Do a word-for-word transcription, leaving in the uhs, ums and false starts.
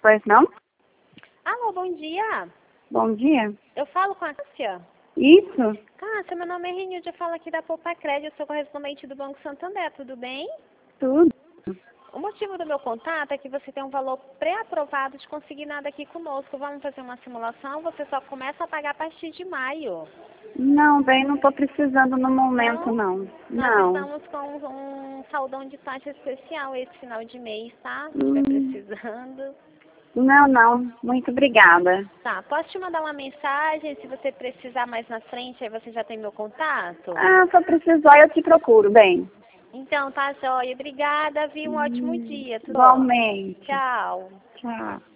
Pois não? Alô, bom dia. Bom dia. Eu falo com a Cássia. Isso? Cássia, meu nome é Renilde, eu falo aqui da Poupa Crédito, eu sou correspondente do Banco Santander, tudo bem? Tudo. O motivo do meu contato é que você tem um valor pré-aprovado de consignado aqui conosco. Vamos fazer uma simulação, você só começa a pagar a partir de maio. Não, bem, não estou precisando no momento, Não? não. Nós Não. estamos com um saldão de taxa especial esse final de mês, tá? Se estiver Hum, precisando. não, não. Muito obrigada. Tá, posso te mandar uma mensagem, se você precisar mais na frente, aí você já tem meu contato? Ah, se eu precisar, eu te procuro, bem. Então, tá, joia. Obrigada, viu? Um ótimo Hum, dia. Tudo bom? igualmente. Tchau. Tchau.